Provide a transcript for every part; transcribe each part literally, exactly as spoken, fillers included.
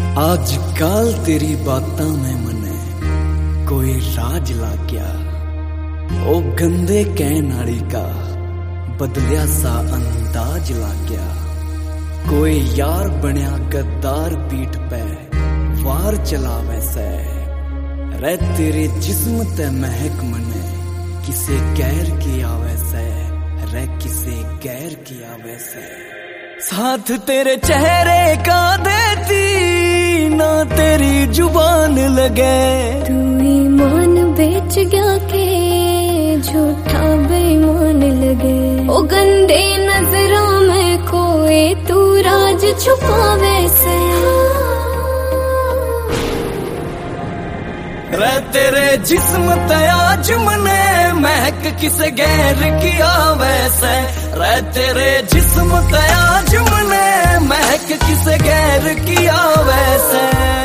आजकल तेरी बातां में मने कोई राज लाग गया। ओ गंदे कहन वाली का बदलिया सा अंदाज लाग गया। कोई यार बनया गद्दार पीठ पे वार चलावे से। रह तेरे जिस्म ते महक मने किसे गैर की आवे से। रह किसे गैर की आवे से। साथ तेरे चेहरे का देती ना तेरी जुबान लगे। तू ईमान बेच गया के झूठा बेईमान लगे। ओ गंदे नजरों में कोई तू राज छुपावे से। रे तेरे जिस्म ते आज मने महक किसे गैर किया वैसे। रे तेरे जिस्म ते आज मने महक किसे गैर किया वैसे।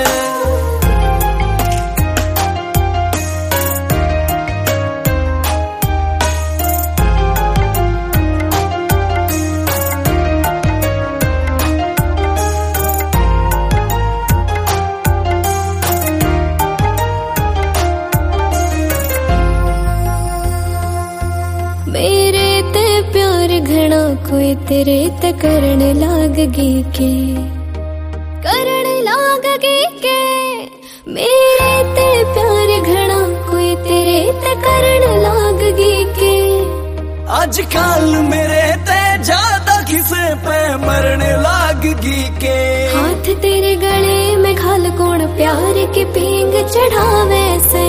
मेरे ते प्यार घना कोई तेरे ते करण लागगी के। करण लागगी के मेरे ते प्यार घना कोई तेरे ते करण लागगी के। आजकल मेरे ते ज्यादा किसे पे मरने लागगी के। हाथ तेरे गले में घाल कौन प्यार के पींग चढ़ावे से।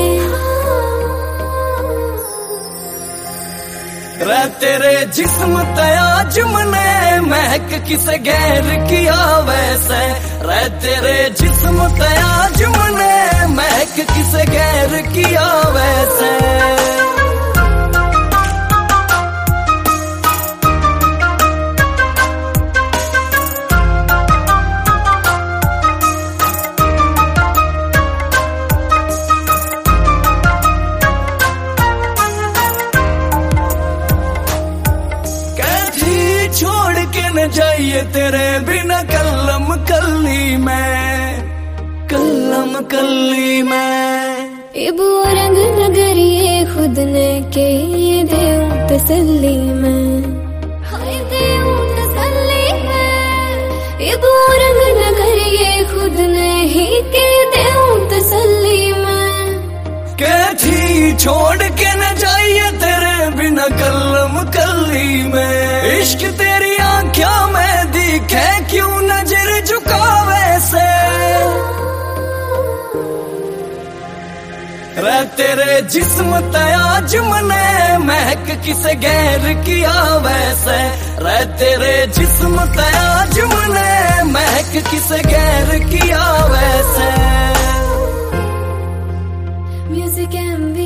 रे तेरे जिस्म ते आज मने महक किसे गैर किया वैसे। रे तेरे जिस्म ते आज मने महक किसे गैर किया वैसे। छोड़ के न जाइए तेरे बिना कल्लम कल्ली में। कल्लम कल्ली में इबो रंग नगरिए खुद ने के ये देव तसल्ली में। हाय देव तसल्ली में इबो रंग नगरिए खुद ने ही के देव तसल्ली में। कैथी छोड़ के न जाइए तेरे बिना कल्लम कल्ली में। इश्क तेरी आंखों में दिखे क्यों नजर झुकावे से। रे तेरे जिस्म ते आज मने महक किसे गैर किया वैसे। रे तेरे जिस्म ते आज मने महक किसे गैर किया वैसे। Music M